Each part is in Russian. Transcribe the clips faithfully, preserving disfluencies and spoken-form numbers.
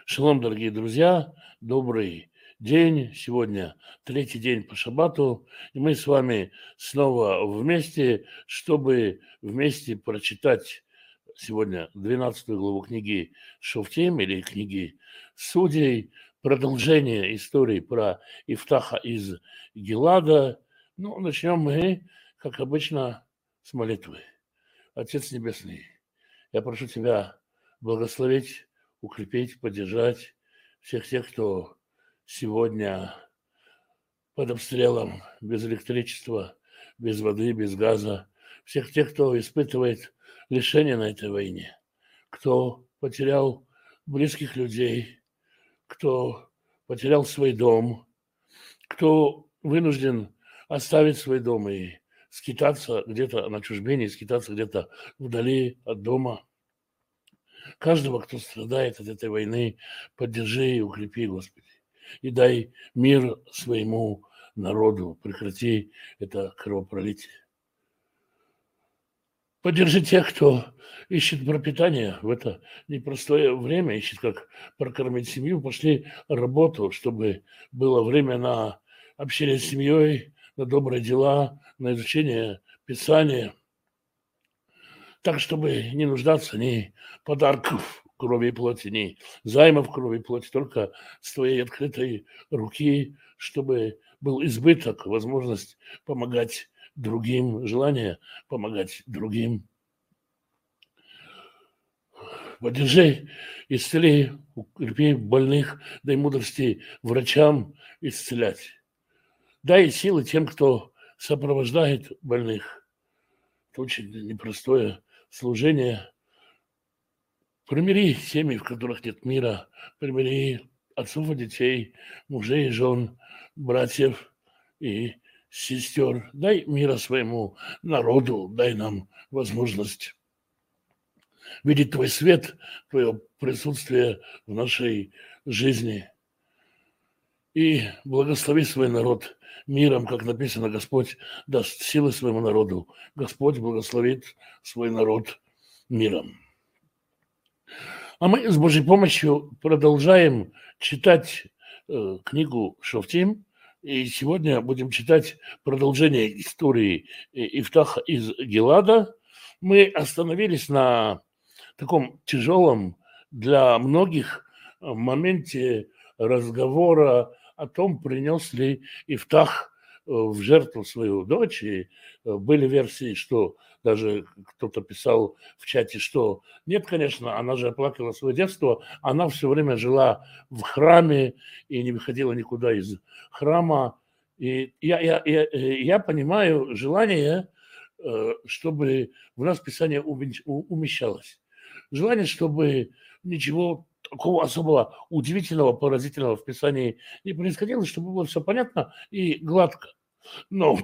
Шалом, дорогие друзья, добрый день. Сегодня третий день по шаббату, и мы с вами снова вместе, чтобы вместе прочитать сегодня двенадцатую главу книги Шофтим или книги Судей, продолжение истории про Ифтаха из Гилада. Ну, начнем мы, как обычно, с молитвы. Отец Небесный, я прошу Тебя благословить, укрепить, поддержать всех тех, кто сегодня под обстрелом, без электричества, без воды, без газа, всех тех, кто испытывает лишение на этой войне, кто потерял близких людей, кто потерял свой дом, кто вынужден оставить свой дом и скитаться где-то на чужбине, скитаться где-то вдали от дома. Каждого, кто страдает от этой войны, поддержи и укрепи, Господи. И дай мир своему народу. Прекрати это кровопролитие. Поддержи тех, кто ищет пропитание в это непростое время, ищет, как прокормить семью. Пошли работу, чтобы было время на общение с семьей, на добрые дела, на изучение Писания. Так, чтобы не нуждаться ни подарков крови и плоти, ни займов крови и плоти, только с твоей открытой руки, чтобы был избыток, возможность помогать другим, желание помогать другим. Поддержи, исцели, укрепи больных, дай мудрости врачам исцелять. Дай силы тем, кто сопровождает больных. Это очень непростое служение. Примири семьи, в которых нет мира, примири отцов и детей, мужей и жен, братьев и сестер. Дай мира своему народу, дай нам возможность видеть Твой свет, Твое присутствие в нашей жизни. И благослови свой народ миром, как написано, Господь даст силы своему народу. Господь благословит свой народ миром. А мы с Божьей помощью продолжаем читать э, книгу Шофтим. И сегодня будем читать продолжение истории Ифтаха из Гилада. Мы остановились на таком тяжелом для многих моменте разговора о том, принес ли Ифтах в жертву свою дочь. И были версии, что даже кто-то писал в чате, что нет, конечно, она же оплакивала свое детство, она все время жила в храме и не выходила никуда из храма. И я, я, я, я понимаю желание, чтобы в нас Писание умещалось. Желание, чтобы ничего такого особого удивительного, поразительного в Писании не происходило, чтобы было все понятно и гладко. Но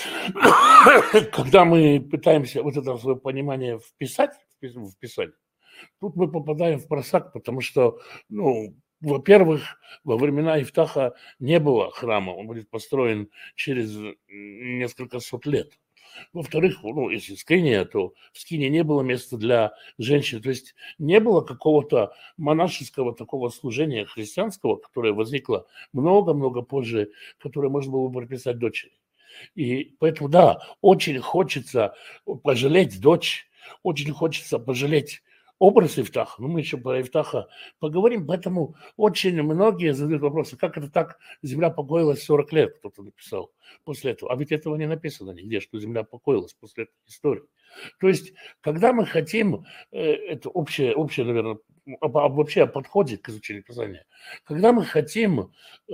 когда мы пытаемся вот это свое понимание вписать в Писание, тут мы попадаем в просак, потому что, ну, во-первых, во времена Ифтаха не было храма, он будет построен через несколько сот лет. Во-вторых, ну, если скиния, то в скине не было места для женщин. То есть не было какого-то монашеского такого служения христианского, которое возникло много-много позже, которое можно было бы прописать дочери. И поэтому, да, очень хочется пожалеть дочь, очень хочется пожалеть образ Ифтаха. Ну, мы еще про Ифтаха поговорим, поэтому очень многие задают вопросы, как это так, земля покоилась сорок лет, кто-то написал после этого. А ведь этого не написано нигде, что земля покоилась после этой истории. То есть, когда мы хотим, это общее, общее наверное, вообще о подходе к изучению Писания, когда мы хотим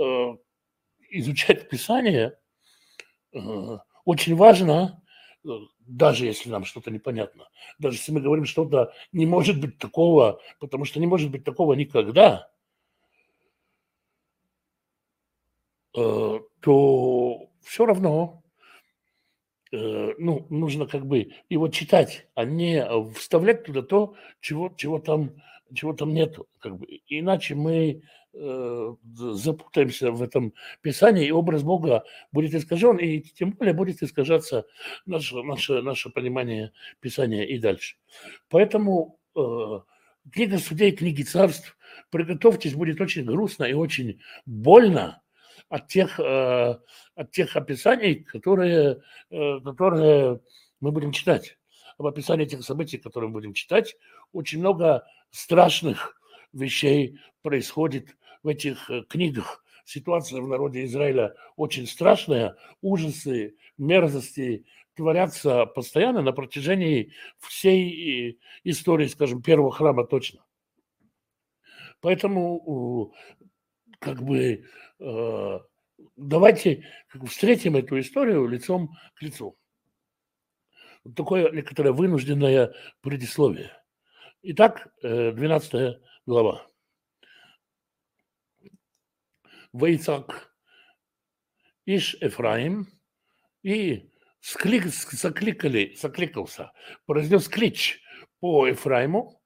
изучать Писание, очень важно, даже если нам что-то непонятно, даже если мы говорим, что-то не может быть такого, потому что не может быть такого никогда, то все равно ну, нужно как бы его читать, а не вставлять туда то, чего, чего, там, чего там нету. Как бы. Иначе мы э, запутаемся в этом Писании, и образ Бога будет искажен, и тем более будет искажаться наше, наше, наше понимание Писания и дальше. Поэтому э, книга Судей, книги Царств приготовьтесь, будет очень грустно и очень больно от тех, э, от тех описаний, которые, э, которые мы будем читать. В описании тех событий, которые мы будем читать, очень много страшных вещей происходит в этих э, книгах. Ситуация в народе Израиля очень страшная, ужасы, мерзости творятся постоянно на протяжении всей э, истории, скажем, первого храма точно. Поэтому как бы э, давайте как бы встретим эту историю лицом к лицу. Вот такое некоторое вынужденное предисловие. Итак, э, двенадцатая глава. Вейцак Иш Эфраим, и склик, закликали, закликался, произнес клич по Ефраиму,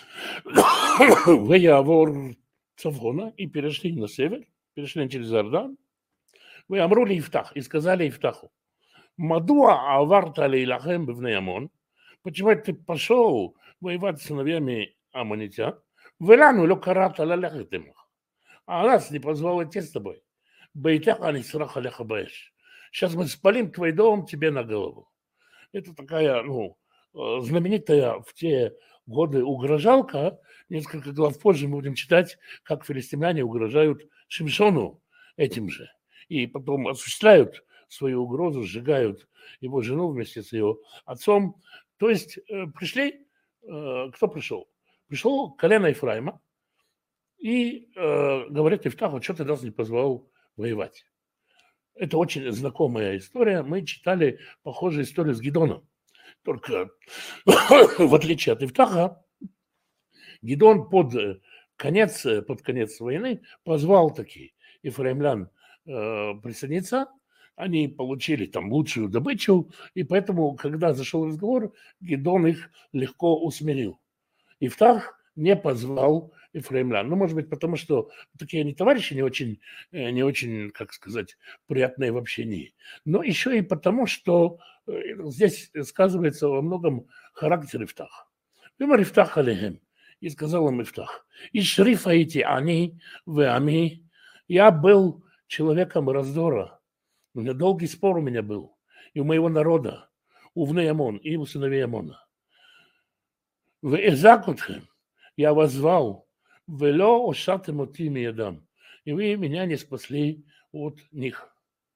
Веявор Цавона, и перешли на север, перешли через Иордан, вы Амрули Ифтах, и сказали Ифтаху, Мадуа аварта лейлахем бивней Амон, почему ты пошел воевать с сыновьями Амонитян, велану ло карата лалехет имах, а нас не позвал идти с тобой. Бейтах анисрах алеха баэш. Сейчас мы спалим твой дом тебе на голову. Это такая, ну, знаменитая в те годы угрожалка. Несколько глав позже мы будем читать, как филистимляне угрожают Шимшону этим же. И потом осуществляют свою угрозу, сжигают его жену вместе с ее отцом. То есть пришли, кто пришел? Пришел колено Ефраима и говорит Ифтаху, что ты нас не позвал воевать. Это очень знакомая история. Мы читали похожую историю с Гидоном. Только в отличие от Ифтаха, Гидон под конец, под конец войны позвал таки ефраимлян э, присоединиться. Они получили там лучшую добычу, и поэтому, когда зашел разговор, Гидон их легко усмирил. Ифтах не позвал ефраимлян. Ну, может быть, потому что такие они товарищи не очень, не очень, как сказать, приятные в общении. Но еще и потому, что здесь сказывается во многом характер Ифтаха. Вимар Ифтах алейхем. И сказал им Ифтах. И шрифа эти они, вы ами. Я был человеком раздора. У меня долгий спор у меня был. И у моего народа. У Вней Амон и у сыновей Амона. Вы эзакутхем. Я вас звал, вело ошатем от ими ядам, и вы меня не спасли от них.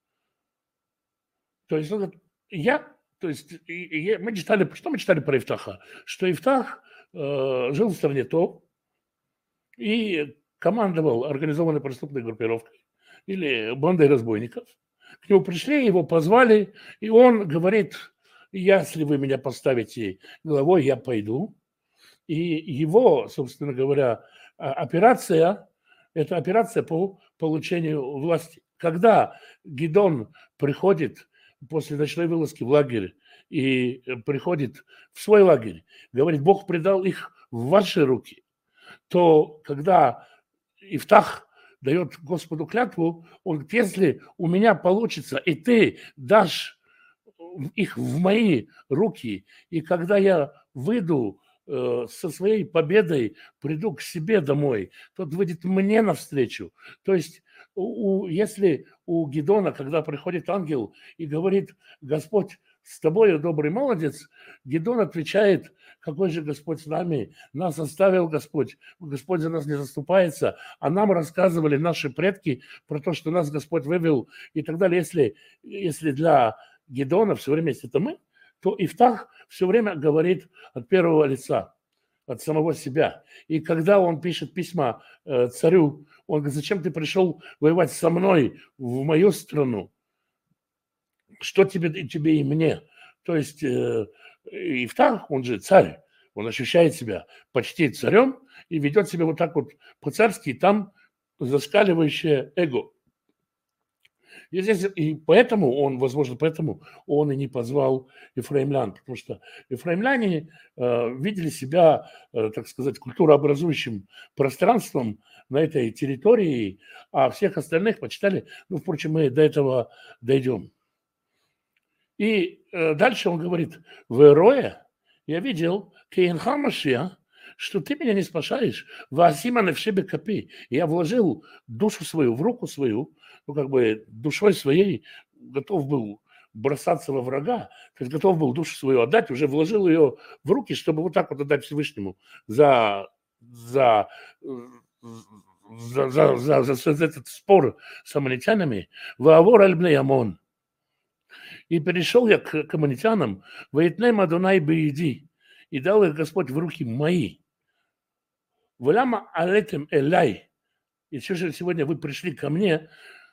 То есть, я, то есть, я, мы читали, что мы читали про Ифтаха? Что Ифтах э, жил в стране То и командовал организованной преступной группировкой или бандой разбойников. К нему пришли, его позвали, и он говорит, если вы меня поставите главой, я пойду. И его, собственно говоря, операция, это операция по получению власти. Когда Гидон приходит после ночной вылазки в лагерь и приходит в свой лагерь, говорит, Бог предал их в ваши руки, то когда Ифтах дает Господу клятву, он говорит, если у меня получится, и ты дашь их в мои руки, и когда я выйду со своей победой приду к себе домой, тот выйдет мне навстречу. То есть, у, если у Гидона, когда приходит ангел и говорит, Господь с тобой, добрый молодец, Гидон отвечает, какой же Господь с нами, нас оставил Господь, Господь за нас не заступается, а нам рассказывали наши предки про то, что нас Господь вывел и так далее. Если, если для Гидона все время есть это мы, то Ифтах все время говорит от первого лица, от самого себя. И когда он пишет письма э, царю, он говорит, зачем ты пришел воевать со мной в мою страну? Что тебе, тебе и мне? То есть э, Ифтах, он же царь, он ощущает себя почти царем и ведет себя вот так вот по-царски, и там зашкаливающее эго. И, здесь, и поэтому он, возможно, поэтому он и не позвал ефраимлян, потому что ефраимляне э, видели себя, э, так сказать, культурообразующим пространством на этой территории, а всех остальных почитали, ну, впрочем, мы до этого дойдем. И э, дальше он говорит, в Роя я видел Кейнха Машия, что ты меня не спасаешь. Васима навшибе копи. Я вложил душу свою в руку свою, ну, как бы душой своей готов был бросаться во врага, то есть готов был душу свою отдать, уже вложил ее в руки, чтобы вот так вот отдать Всевышнему за, за, за, за, за, за, за этот спор с аммонитянами. Ваавор аль-бней Амон. И перешел я к, к аммонитянам, «Ваитнем Адонай беиди», и дал их Господь в руки мои. «Валяма алетем элай», и все же сегодня вы пришли ко мне,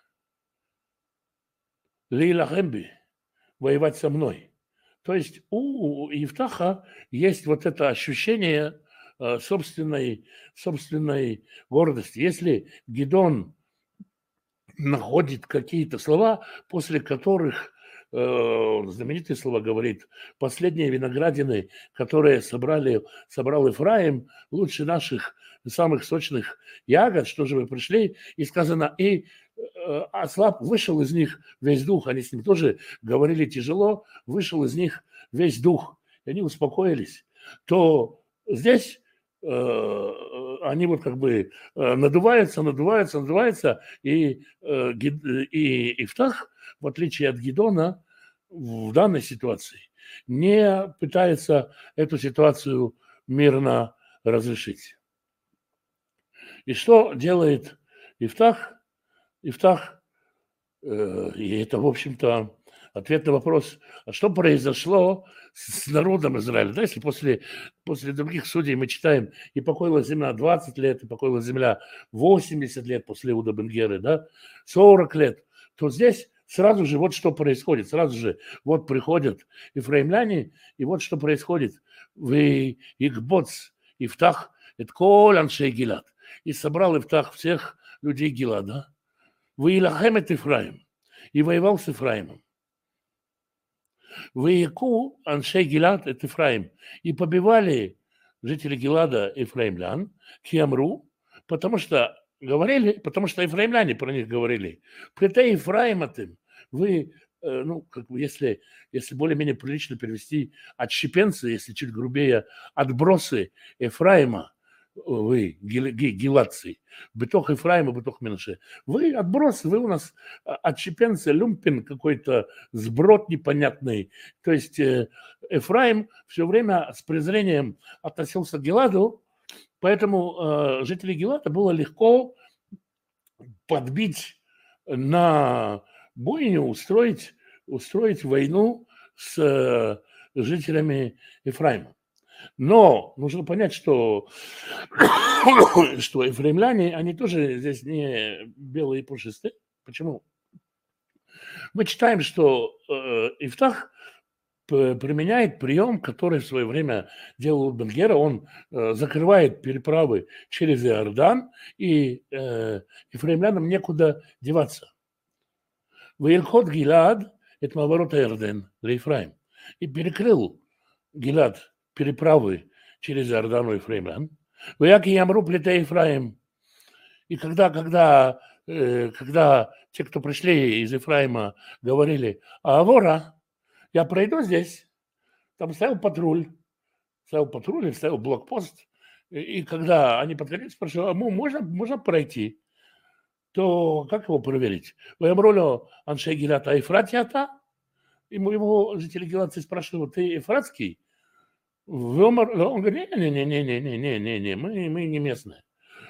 «Лейлахемби», воевать со мной. То есть у Ифтаха есть вот это ощущение собственной, собственной гордости. Если Гидон находит какие-то слова, после которых э, знаменитые слова говорит, последние виноградины, которые собрали, собрал Ефраим, лучше наших самых сочных ягод, что же вы пришли, и сказано, и э, ослаб, вышел из них весь дух, они с ним тоже говорили тяжело, вышел из них весь дух, и они успокоились, то здесь э, они вот как бы надуваются, надуваются, надуваются, и, и Ифтах, в отличие от Гидона, в данной ситуации не пытается эту ситуацию мирно разрешить. И что делает Ифтах? Ифтах, э, и это, в общем-то, ответ на вопрос, а что произошло с народом Израиля? Да, если после, после других судей мы читаем, и покоилась земля двадцать лет, и покоилась земля восемьдесят лет после Иуда бен Геры, да, сорок лет, то здесь сразу же вот что происходит, сразу же вот приходят ефраимляне, и вот что происходит. Вы Игбоц, Ифтах, это кол аншей Гилад. И собрал Ифтах всех людей Гилада. Вы Илахемет Ифраим. И воевал с Ифраимом. Выяку аншей Гилад это Ифраим. И побивали жители Гилада ефраимлян, Киамру, потому что говорили, потому что ефраимляне про них говорили. Плетей Ефраиматым, вы, ну, как бы, если, если более-менее прилично перевести, отщепенцы, если чуть грубее, отбросы Ефраима, вы, гиладцы, бытох Ефраима, бытох Менаше, вы отбросы, вы у нас отщепенцы, люмпин какой-то, сброд непонятный. То есть Ефраим все время с презрением относился к Гиладу, поэтому э, жителей Гилада было легко подбить на бойню, устроить, устроить войну с э, жителями Ефраима. Но нужно понять, что, что ефраимляне, они тоже здесь не белые и пушистые. Почему? Мы читаем, что э, Ифтах применяет прием, который в свое время делал бен Гера. Он э, закрывает переправы через Иордан, и э, ефраимлянам некуда деваться. Ваилхот Гилад – это наоборот Иордан для Ефраим. И перекрыл Гилад переправы через Иордан у ефраимлян. Ваяки Ямру плетей Ефраим. И когда, когда, э, когда те, кто пришли из Ефраима, говорили, а вора, я пройду здесь, там стоял патруль, стоял патруль, стоял блокпост, и, и когда они подходили, спрашивали, а можно, можно пройти, то как его проверить? Ваямролю аншей Гилад, а Ефратията? Ему его жители Гиладцы спрашивают, ты ефратский? Он говорит, не-не-не-не-не-не-не-не, мы, мы не местные.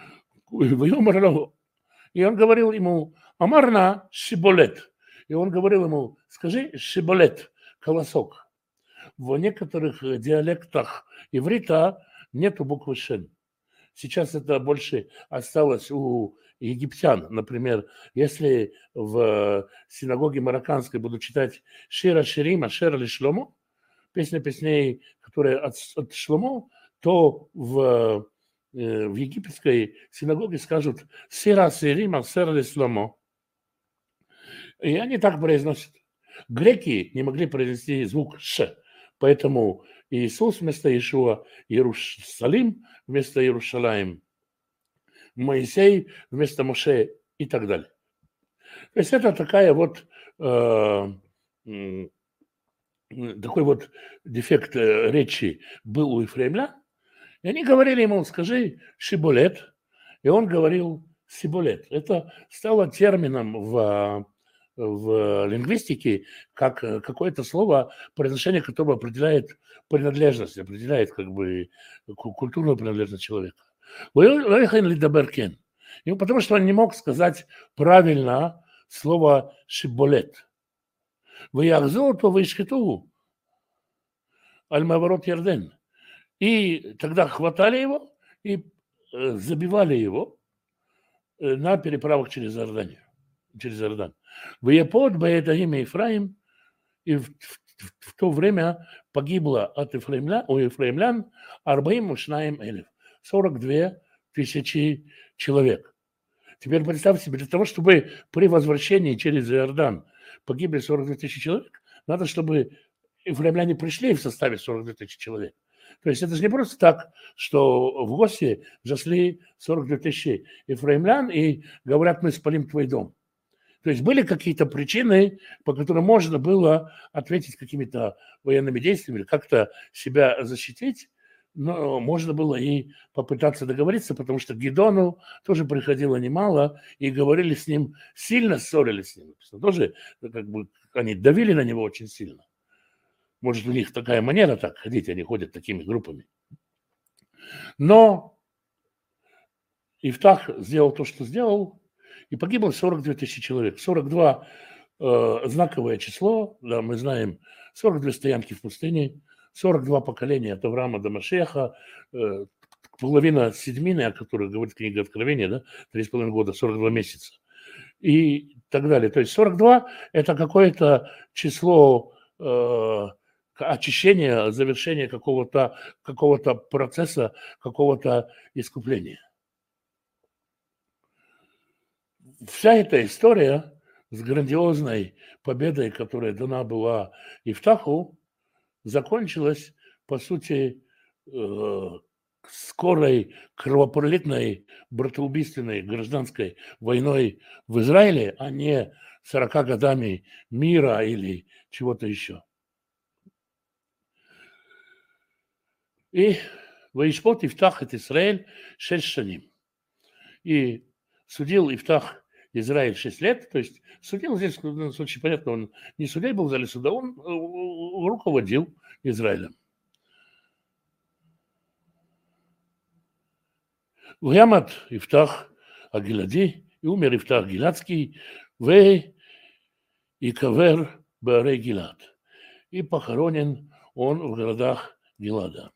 И он говорил ему, амарна шиболет. И он говорил ему, скажи шиболет, колосок. В некоторых диалектах иврита нету буквы шен. Сейчас это больше осталось у египтян. Например, если в синагоге марокканской буду читать Шира Ширима, Шера ли Шломо, песня песней, которая от, от Шломо, то в, э, в египетской синагоге скажут Сира Ширима, Шера ли Шломо. И они так произносят. Греки не могли произнести звук Ш, поэтому Иисус вместо Иешуа, Иерусалим вместо Иерушалаим, Моисей вместо Моше и так далее. То есть это такая вот э, такой вот дефект речи был у ефраимлян, И они говорили ему, скажи шиболет, и он говорил сиболет. Это стало термином в, в лингвистике, как какое-то слово, произношение которого определяет принадлежность, определяет как бы культурную принадлежность человека. И потому что он не мог сказать правильно слово шиболет. Выяхзу, то вышхиту. Аль-Маворот Ярден. И тогда хватали его и забивали его на переправах через Иорданию, через Иордан. В Япод, Баэдагим и Ефраим, и в, в, в то время погибло от Ефраимля, у ефраимлян Арбаим Ушнаим Элев, сорок две тысячи человек. Теперь представьте себе, для того, чтобы при возвращении через Иордан погибли сорок две тысячи человек, надо, чтобы ефраимляне пришли в составе сорок две тысячи человек. То есть это же не просто так, что в гости зашли сорок две тысячи ефраимлян и говорят, мы спалим твой дом. То есть были какие-то причины, по которым можно было ответить какими-то военными действиями или как-то себя защитить, но можно было и попытаться договориться, потому что Гидону тоже приходило немало, и говорили с ним, сильно ссорились с ним. Тоже как бы они давили на него очень сильно. Может, у них такая манера так ходить, они ходят такими группами. Но Ифтах сделал то, что сделал, и погибло сорок две тысячи человек. сорок два э, знаковое число, да, мы знаем, сорок две стоянки в пустыне, сорок два поколения от Авраама до Машеха, э, половина седьмины, о которой говорит книга Откровения, да, три с половиной года, сорок два месяца и так далее. То есть сорок два – это какое-то число э, очищения, завершения какого-то какого-то процесса, какого-то искупления. Вся эта история с грандиозной победой, которая дана была Ифтаху, закончилась, по сути, скорой, кровопролитной, братоубийственной гражданской войной в Израиле, а не сорока годами мира или чего-то еще. И Ваишпот Ифтах это Израиль шесть шаним. И судил Ифтах Израиль шесть лет, то есть судил здесь, очень понятно, он не судей был в зале суда, он руководил Израилем. Вямат Ифтах Агилади, и умер Ифтах Гиладский, в и кавер Баарей Гилад. И похоронен он в городах Гилада.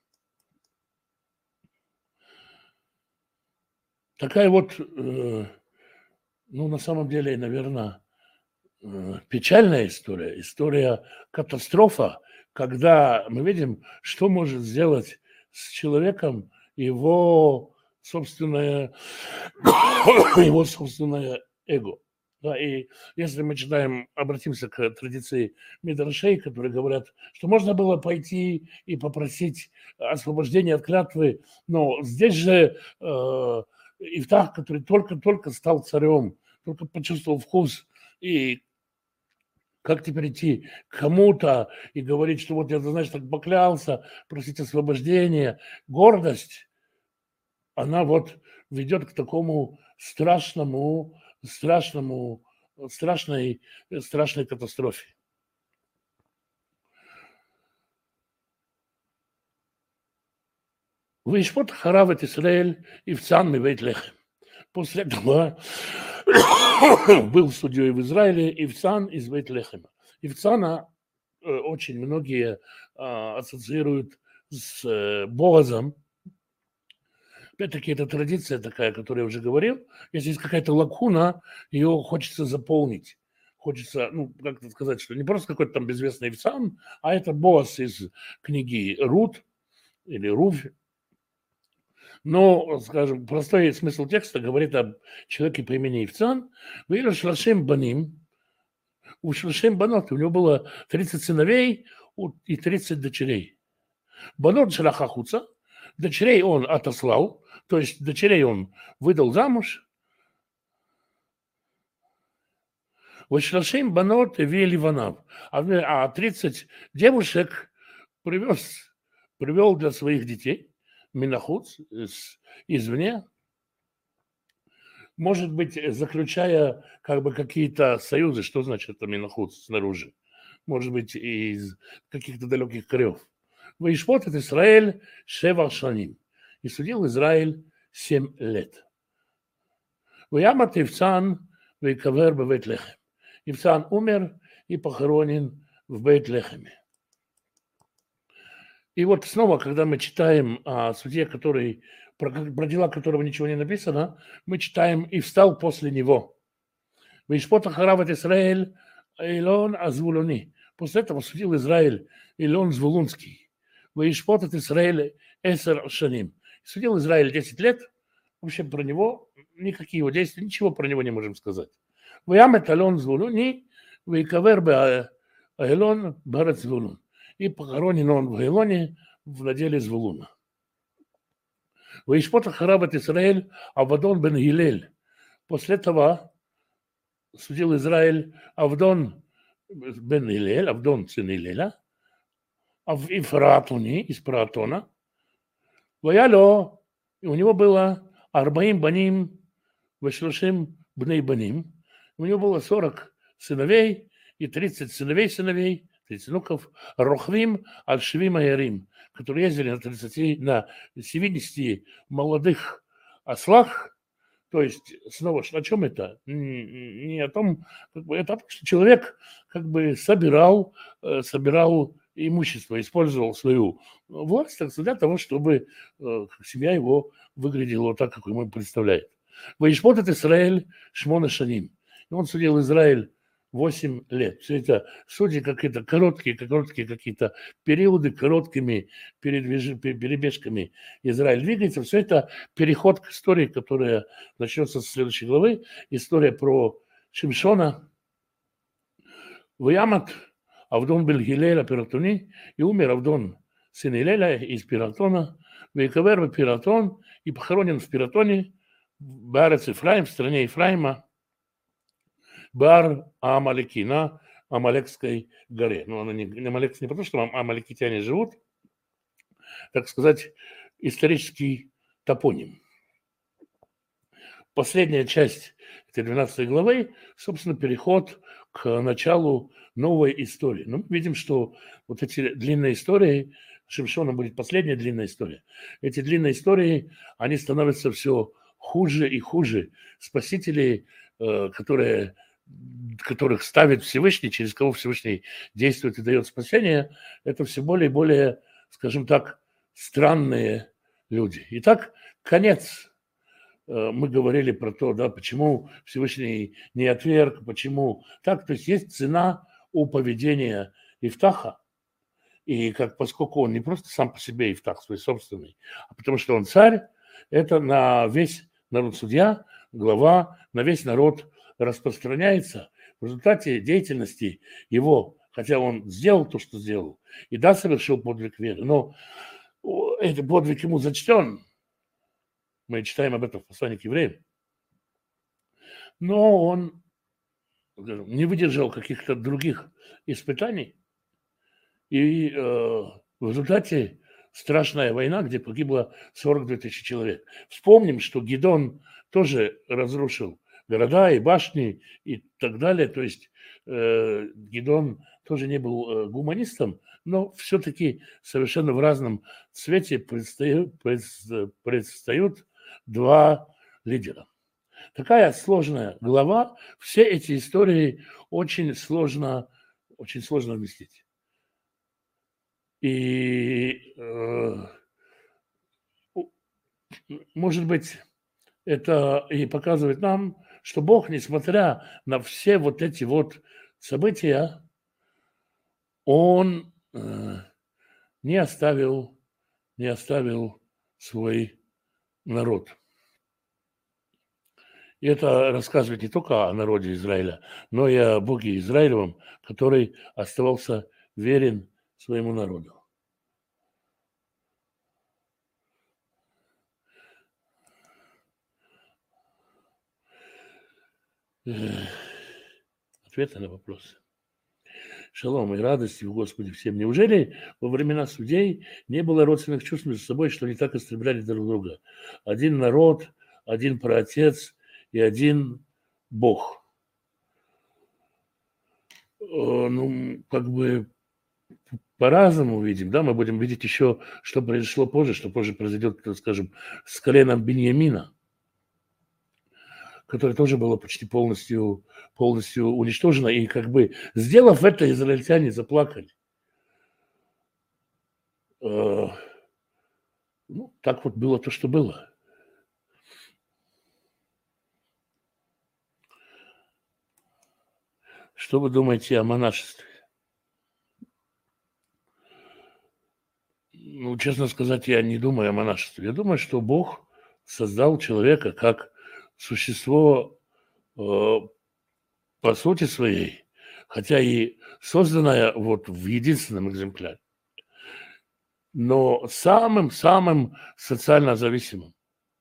Такая вот, э, ну, на самом деле, наверное, э, печальная история, история катастрофа, когда мы видим, что может сделать с человеком его собственное, его собственное эго. Да, и если мы читаем, обратимся к традиции мидрашей, которые говорят, что можно было пойти и попросить освобождения от клятвы, но здесь же э, Ифтах, который только-только стал царем, только почувствовал вкус, и как теперь идти к кому-то и говорить, что вот я, знаешь, так поклялся, просить освобождения, гордость, она вот ведет к такому страшному, страшному, страшной, страшной катастрофе. Вишпот Харав Израиль и в Цан Мивейт-Лехем. После этого был судьей в Израиле Ивцан из Бейт-Лехема. Ивцана очень многие ассоциируют с Боазом. Опять-таки, это традиция такая, о которой я уже говорил. Если есть какая-то лакуна, ее хочется заполнить. Хочется, ну, как это сказать, что не просто какой-то там безвестный Ивцан, а это Боаз из книги Рут или Рув. Но, скажем, простой смысл текста говорит об человеке по имени Ивцан. Вы Шлашем Баним. У Шлашем Банот у него было тридцать сыновей и тридцать дочерей. Банот Шрахахуца. Дочерей он отослал, то есть дочерей он выдал замуж. Вот Шлашем Банот и Ливанав. А тридцать девушек привез, привел для своих детей. минахуц, извне, может быть, заключая как бы какие-то союзы, что значит это минахуц снаружи, может быть, из каких-то далеких краев. Ваишпот это Израиль шева шаним. И судил Израиль семь лет. Ваямат Ивцан вейкавер бевейт-лехем. Ивцан умер и похоронен в Бейт-Лехеме. И вот снова, когда мы читаем о суде, который, про, про дела которого ничего не написано, мы читаем «и встал после него». «Вишпот ахарав эт Исраэль Илон Азвулуни». После этого судил Израиль Илон Звулунский. «Вишпот эт Исраэль Эсер Шаним». Судил Израиль десять лет. Вообще про него никакие его действия, ничего про него не можем сказать. «Ваямет Алон Звулуни, вейкавер бе Айлон барет Звулун». И похоронен он в Айлоне в наделе Звулуна. Ваишпот ахарав эт Исраэль Авадон бен Гилель. После этого судил Израиль Авдон бен Гилель, Авдон сын Гилеля, и Фаратони, из Фаратона. Ваяло, и у него было Арбаим баним, Вашлушим бней баним. У него было сорок сыновей и тридцать сыновей сыновей, тридцать внуков, Рохвим аль-Швим Аярим, которые ездили на тридцати, на семидесяти молодых ослах. То есть, снова, о чем это? Не о том, как бы, это что человек как бы собирал, собирал имущество, использовал свою власть для того, чтобы семья его выглядела так, как ему представляет. Ваишпот эт Исраэль шмона шаним. И он судил Израиль восемь лет. Все это судьи какие-то короткие, короткие какие-то периоды, короткими передвиж... перебежками Израиль двигается. Все это переход к истории, которая начнется с следующей главы. История про Шимшона. Ваямат Авдон бен Гилеля Пиратони. И умер Авдон сын Гилеля из Пиратона. Вейкавер Пиратон. И похоронен в Пиратоне, в Баарец Ифраим, в стране Ифраима. Бар Амалеки, на Амалекской горе. Но она не, Амалек не потому, что амалекитяне живут, так сказать, исторический топоним. Последняя часть этой двенадцатой главы, собственно, переход к началу новой истории. Но мы видим, что вот эти длинные истории, Шимшона будет последняя длинная история. Эти длинные истории, они становятся все хуже и хуже. Спасители, которые... которых ставит Всевышний, через кого Всевышний действует и дает спасение, это все более и более, скажем так, странные люди. Итак, конец. Мы говорили про то, да, почему Всевышний не отверг, почему так. То есть есть цена у поведения Ифтаха, и как, поскольку он не просто сам по себе Ифтах свой собственный, а потому что он царь, это на весь народ судья, глава, на весь народ распространяется в результате деятельности его, хотя он сделал то, что сделал, и да, совершил подвиг веры, но этот подвиг ему зачтен. Мы читаем об этом в послании к евреям. Но он не выдержал каких-то других испытаний, и э, в результате страшная война, где погибло сорок две тысячи человек. Вспомним, что Гидон тоже разрушил города и башни и так далее. То есть э, Гидон тоже не был э, гуманистом, но все-таки совершенно в разном цвете предстают, предстают два лидера. Такая сложная глава. Все эти истории очень сложно, очень сложно вместить. И э, может быть, это и показывает нам, что Бог, несмотря на все вот эти вот события, Он э, не оставил, не оставил свой народ. И это рассказывает не только о народе Израиля, но и о Боге Израилевом, который оставался верен своему народу. Ответы на вопросы. шалом и радости в Господе всем. Неужели во времена судей не было родственных чувств между собой, что они так истребляли друг друга? Один народ, один праотец и один Бог. Ну, как бы по-разному видим, да, мы будем видеть еще, что произошло позже, что позже произойдет, скажем, с коленом Беньямина, которое тоже было почти полностью, полностью уничтожено, и как бы, сделав это, израильтяне заплакали. Ну, так вот было то, что было. Что вы думаете о монашестве? Ну, честно сказать, я не думаю о монашестве. Я думаю, что Бог создал человека как существо э, по сути своей, хотя и созданное вот в единственном экземпляре, но самым-самым социально зависимым.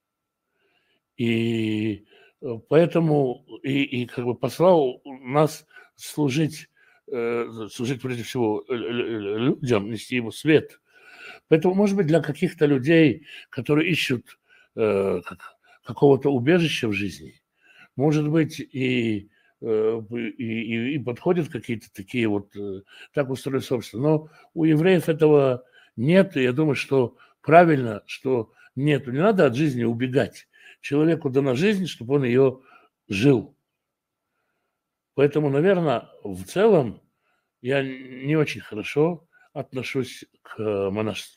И поэтому и, и как бы послал нас служить, э, служить прежде всего людям, нести его свет. Поэтому, может быть, для каких-то людей, которые ищут э, как, какого-то убежища в жизни, может быть, и, э, и, и подходят какие-то такие вот, э, так устроить собственно. Но у евреев этого нет, и я думаю, что правильно, что нет. Не надо от жизни убегать. Человеку дана жизнь, чтобы он ее жил. Поэтому, наверное, в целом я не очень хорошо отношусь к монашеству.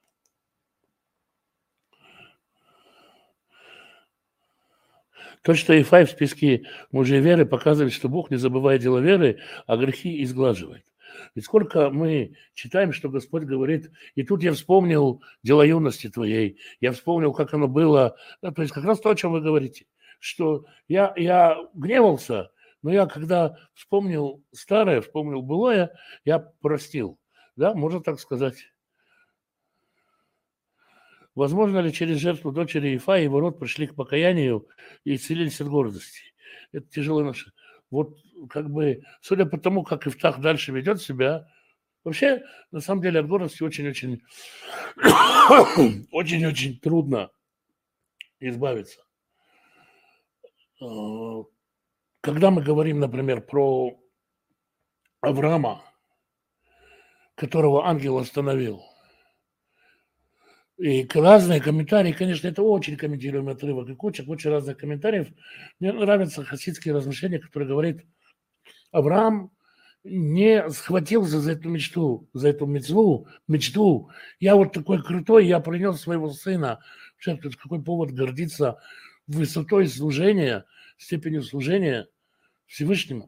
То, что Ифай в списке мужей веры показывает, что Бог не забывает дела веры, а грехи изглаживает. Ведь сколько мы читаем, что Господь говорит, и тут я вспомнил дела юности твоей, я вспомнил, как оно было, да, то есть как раз то, о чем вы говорите, что я, я гневался, но я когда вспомнил старое, вспомнил былое, я простил, да, можно так сказать. Возможно ли через жертву дочери Ифа его род пришли к покаянию и исцелились от гордости? Это тяжело наше. Вот как бы, судя по тому, как Ифтах дальше ведет себя, вообще, на самом деле, от гордости очень-очень очень-очень трудно избавиться. Когда мы говорим, например, про Авраама, которого ангел остановил, и разные комментарии, конечно, это очень комментируемый отрывок, и куча, куча разных комментариев. Мне нравятся хасидские размышления, которые говорят, Авраам не схватился за эту мечту, за эту мечту, мечту. Я вот такой крутой, я принес своего сына. Тут какой повод гордиться высотой служения, степенью служения Всевышнему.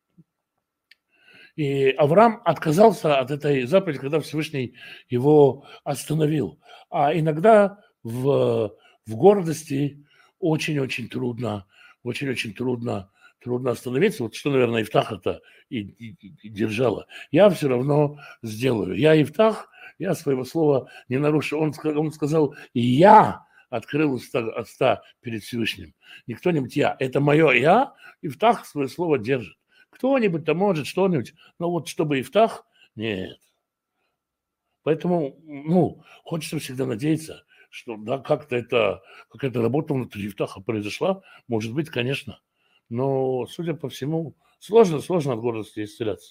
И Авраам отказался от этой заповеди, когда Всевышний его остановил. А иногда в, в гордости очень-очень трудно, очень-очень трудно, трудно остановиться. Вот что, наверное, Ифтах это и, и, и держало. Я все равно сделаю. Я Ифтах, я своего слова не нарушу. Он, он сказал, я открыл уста, уста перед Всевышним. Не кто-нибудь я. Это мое я, Ифтах свое слово держит. Кто-нибудь-то может, что-нибудь, но вот чтобы Ифтах, нет. Поэтому, ну, хочется всегда надеяться, что да, как-то это, какая-то работа внутри Ифтаха произошла, может быть, конечно. Но, судя по всему, сложно, сложно от гордости исцеляться.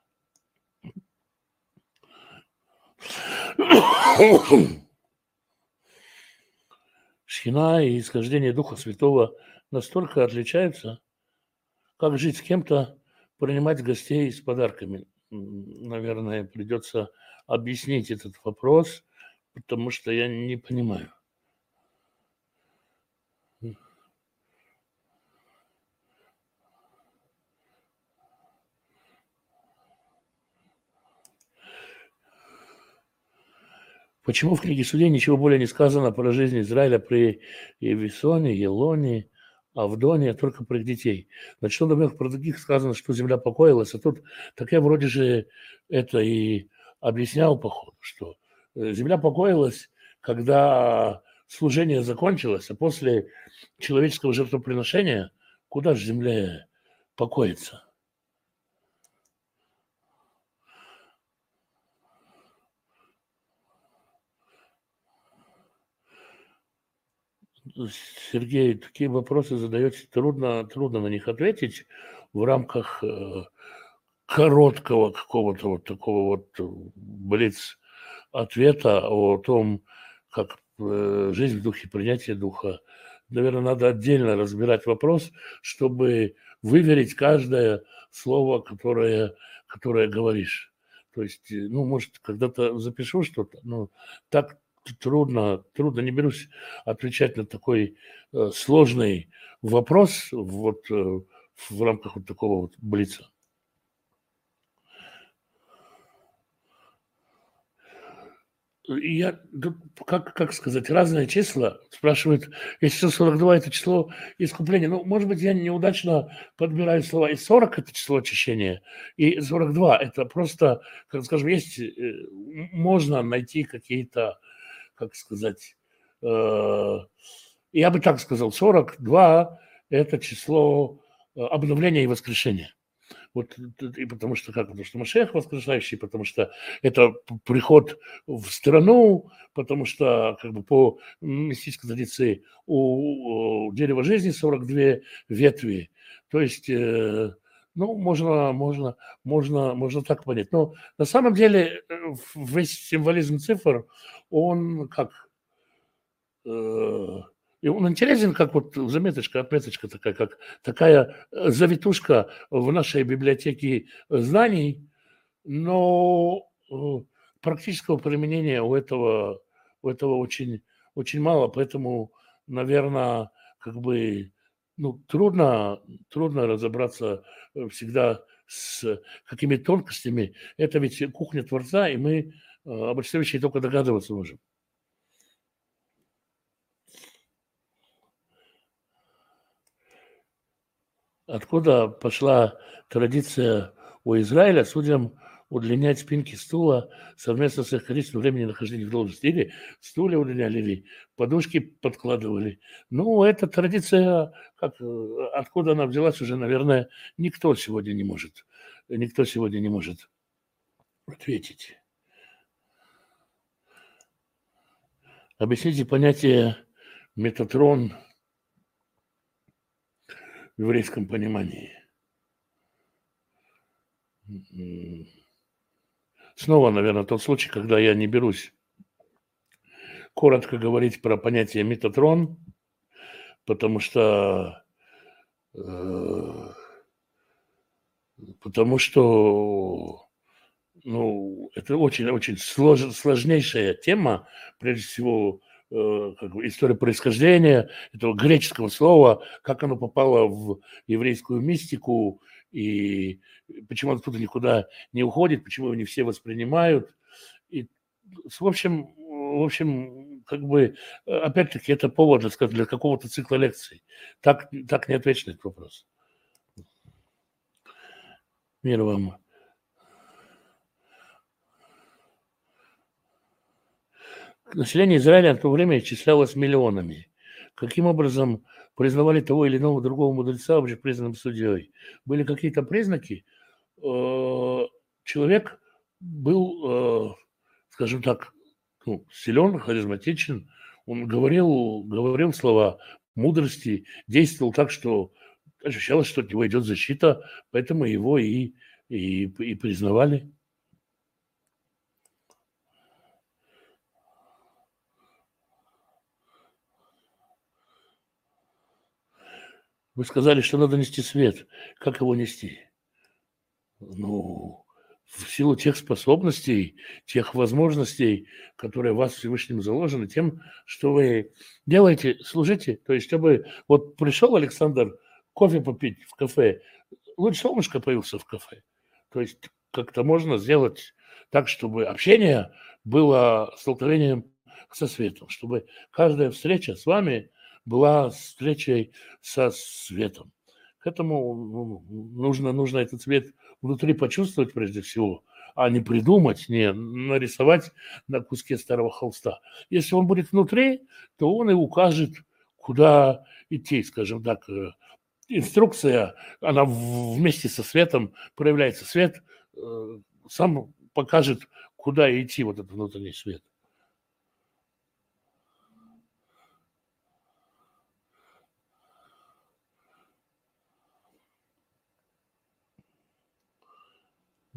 Шхина и исхождение Духа Святого настолько отличаются, как жить с кем-то, принимать гостей с подарками. Наверное, придется объяснить этот вопрос, потому что я не понимаю. Почему в книге Судей ничего более не сказано про жизнь Израиля при Евисоне, Елоне, Авдоне, а только про их детей? Значит, что, например, про других сказано, что земля покоилась, а тут так я вроде же это и объяснял, походу, что земля покоилась, когда служение закончилось, а после человеческого жертвоприношения куда же земля покоится? Сергей, такие вопросы задаете, трудно, трудно на них ответить в рамках э, короткого какого-то вот такого вот э, блиц-ответа о том, как э, жизнь в духе, принятие духа. Наверное, надо отдельно разбирать вопрос, чтобы выверить каждое слово, которое, которое говоришь. То есть, э, ну, может, когда-то запишу что-то, но так трудно, трудно, не берусь отвечать на такой э, сложный вопрос вот э, в рамках вот такого вот блица. Я, да, как, как сказать, разные числа. Спрашивают, если число сорок два – это число искупления. Ну, может быть, я неудачно подбираю слова. И сорок – это число очищения, и сорок два – это просто, как скажем, есть, э, можно найти какие-то, как сказать, э, я бы так сказал, сорок два – это число э, обновления и воскрешения. Вот, и потому что как? Потому что Машех воскрешающий, потому что это приход в страну, потому что как бы по мистической традиции у, у дерева жизни сорок две ветви. То есть, э, ну, можно, можно, можно, можно так понять. Но на самом деле э, весь символизм цифр, он как... Э, и он интересен, как вот заметочка, отметочка такая, как такая э, завитушка в нашей библиотеке знаний, но э, практического применения у этого, у этого очень, очень мало, поэтому, наверное, как бы ну, трудно, трудно разобраться э, всегда с какими тонкостями. Это ведь кухня Творца, и мы э, об этой вещи только догадываться можем. Откуда пошла традиция у Израиля судьям удлинять спинки стула совместно с их количеством времени нахождения в должности? Или стулья удлиняли, или подушки подкладывали. Ну, эта традиция, как, э, откуда она взялась, уже, наверное, никто сегодня не может, никто сегодня не может ответить. Объясните понятие метатрон в еврейском понимании. Снова, наверное, тот случай, когда я не берусь коротко говорить про понятие метатрон, потому что, э, потому что ну, это очень-очень слож, сложнейшая тема, прежде всего, э, как бы история происхождения этого греческого слова, как оно попало в еврейскую мистику, и почему оно оттуда никуда не уходит, почему его не все воспринимают. И, в общем, в общем, как бы, опять-таки, это повод, для, сказать, для какого-то цикла лекций. Так, так не отвечу на этот вопрос. Мир вам. Население Израиля в то время исчислялось миллионами. Каким образом признавали того или иного другого мудреца общепризнанным судьей? Были какие-то признаки? Э, Человек был, э, скажем так, ну, силен, харизматичен, он говорил, говорил слова мудрости, действовал так, что ощущалось, что от него идет защита, поэтому его и, и, и признавали. Вы сказали, что надо нести свет. Как его нести? Ну, в силу тех способностей, тех возможностей, которые у вас Всевышним заложены, тем, что вы делаете, служите. То есть, чтобы вот пришел Александр кофе попить в кафе, луч солнышко появился в кафе. То есть, как-то можно сделать так, чтобы общение было столкновением со светом, чтобы каждая встреча с вами была встречей со светом. К этому ну, нужно, нужно этот цвет внутри почувствовать прежде всего, а не придумать, не нарисовать на куске старого холста. Если он будет внутри, то он и укажет, куда идти, скажем так. Инструкция, она вместе со светом проявляется. Свет э, сам покажет, куда идти, вот этот внутренний свет.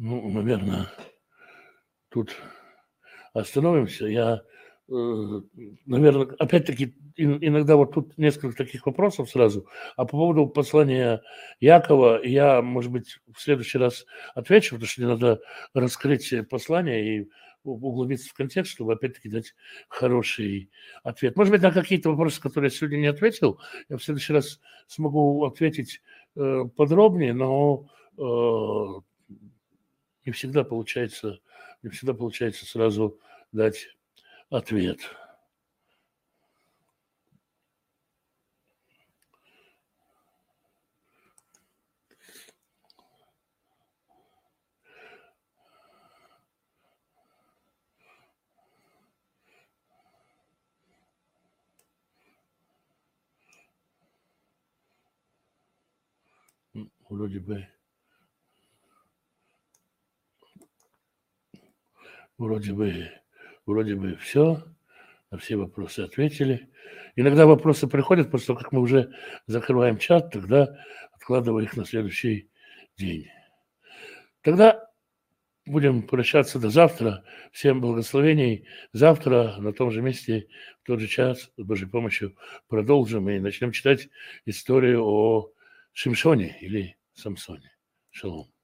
Ну, наверное, тут остановимся. Я, э, наверное, опять-таки, иногда вот тут несколько таких вопросов сразу. А по поводу послания Якова я, может быть, в следующий раз отвечу, потому что мне надо раскрыть послание и углубиться в контекст, чтобы опять-таки дать хороший ответ. Может быть, на какие-то вопросы, которые я сегодня не ответил, я в следующий раз смогу ответить э, подробнее, но э, не всегда получается, не всегда получается сразу дать ответ. Вроде бы, вроде бы, вроде бы все, на все вопросы ответили. Иногда вопросы приходят, после того, как мы уже закрываем чат, тогда откладываю их на следующий день. Тогда будем прощаться до завтра. Всем благословений. Завтра на том же месте, в тот же час, с Божьей помощью, продолжим и начнем читать историю о Шимшоне или Самсоне. Шалом.